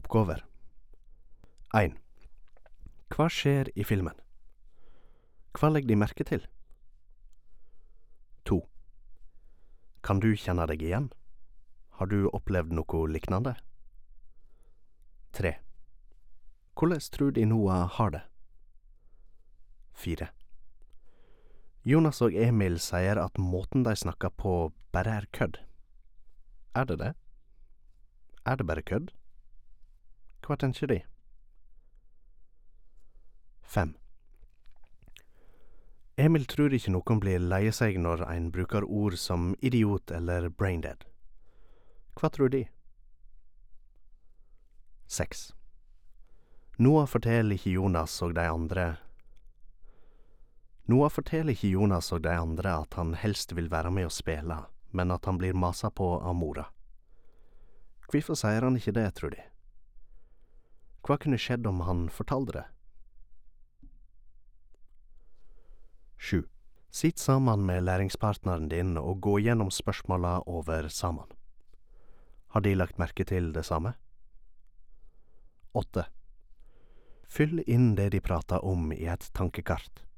oppgaver. 1. Hva skjer i filmen? Hva legger de merke til? 2. Kan du kjenne deg igjen? Har du opplevd noe lignende? 3. Hvordan tror de Noah har det? 4. Jonas og Emil sier at måten de snakker på bare er kødd. Er det det? Er det bare kødd? Hva tenker de? 5. Emil tror ikke noen blir leie seg når en bruker ord som idiot eller braindead. Hva tror de? 6. Noah forteller ikke Jonas og de andre at han helst vil være med å spille, men at han blir masa på av mora. Hvorfor sier han ikke det, tror de? Hva kunne skjedd om han fortalte det? 7. Sitt sammen med læringspartneren din og gå gjennom spørsmåla over sammen. Har de lagt merke til det samme? 8. Fyll inn det de prater om i et tankekart.